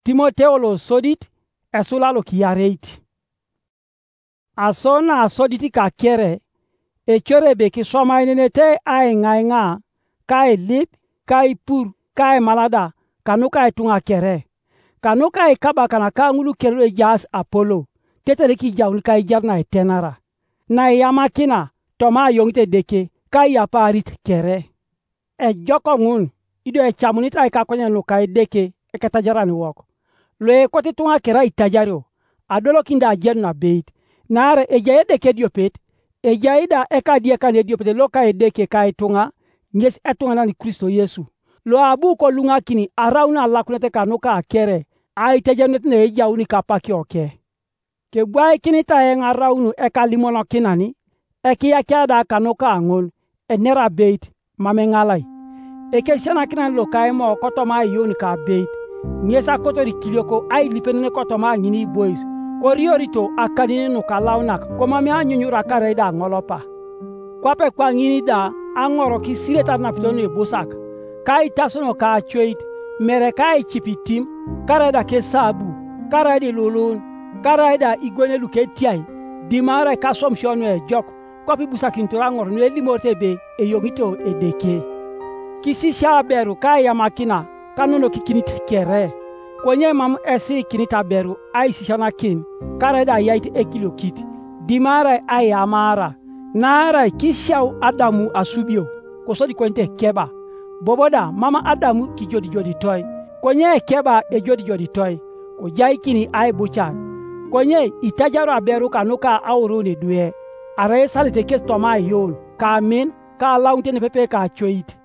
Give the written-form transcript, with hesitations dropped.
Timoteo lo sodit esula lo kiyareit. Asona asoditi ka kere e chore be ki soma inenete ai ngainga kai lip kai pur kai malada kanu kai tunga kere kanu kai kaba kana ka ngulu kere jas Apollo tetere ki jaul kai jarna tenara na yamakina toma yongite deke kai yaparit kere e joko ngun ido e chamunita ai ka konya no kai deke e katajarani woko lo e koti tunga kera itajaro adolo kinda jerna beit nare e jaye deke diopet e jaida e ka die kan diopet lo kai deke kai tunga nges etunga nani Kristo Yesu lo abu ko lunga kini arauna lakunete kanu ka kere ai tajanet ne e jawni ka paki oke ke bwai kini ta en araunu e ka limono kinani e ki yakada kanu ka ngol e nera beit mamengalai e ke sana kinan lo kai mo kotoma yoni ka beit ngesa kotori kilioko ai lipenene kotoma ngini boys koriorito akanine no kalaunak koma me anyunyura kare da ngolopa kwape kwa ngini da angoro ki sireta na pitoni e bosak kai tasono ka choit mere kai chipitim kare da ke sabu kare di lulun kare da igone luke tiai dimare ka somshonu e jok kopi busakintura ngoro no elimote be e yogito e deke kisi shaberu kai yamakina kanuno kikinit kere konye mam esi kinita beru ai sishana kin kare da yait ekilo kit dimara ai amara nara kishau Adamu asubio kosodi kwente keba boboda mama Adamu ki jodi toy konye keba e jodi toy ko jai kini ai buchan konye itajaro aberu kanuka auruni duye are salite kes toma yon ka min ka launte ne pepe ka choit